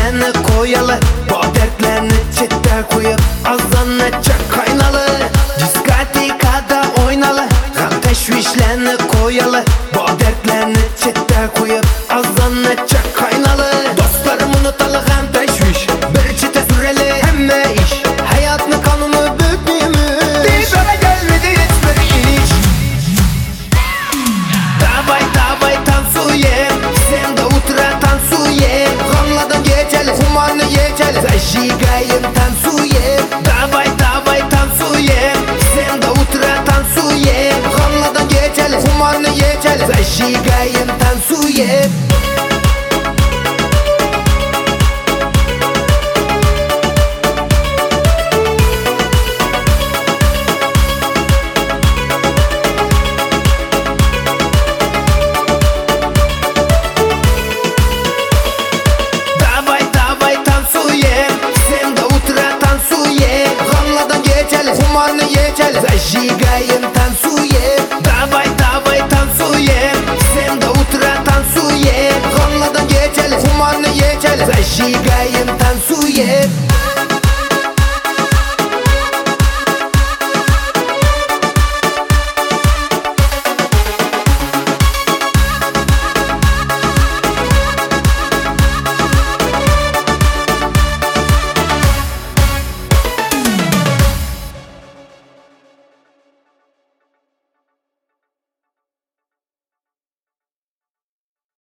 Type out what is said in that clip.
teşvişlerini koyalı, bu dertlerini cidden koyup azdan netçek kaynalı. Diskotekada oynalı, hem teşvişlerini koyalı, bu dertlerini cidden koyup azdan netçek kaynalı. Dostlarım unutalı hem teşviş, bir çite süreli hem de iş. Hayatın kanunu büyüklüğümüz deyip öyle gelmedi hiçbir iş. Davay davay tansuye, sen de utra tansuye, kanladan geçeli, kumarını geçeli, zajigayım tansuye. Davay davay tansuye, sen de utra tansuye, kanladan geçeli, kumarını geçeli, zajigayım tansuye. Kumarını geçeli, zajigayım tansuye. Davay davay tansuye, sen de utra tansuye, kanladan geçeli, kumarını geçeli, zajigayım tansuye.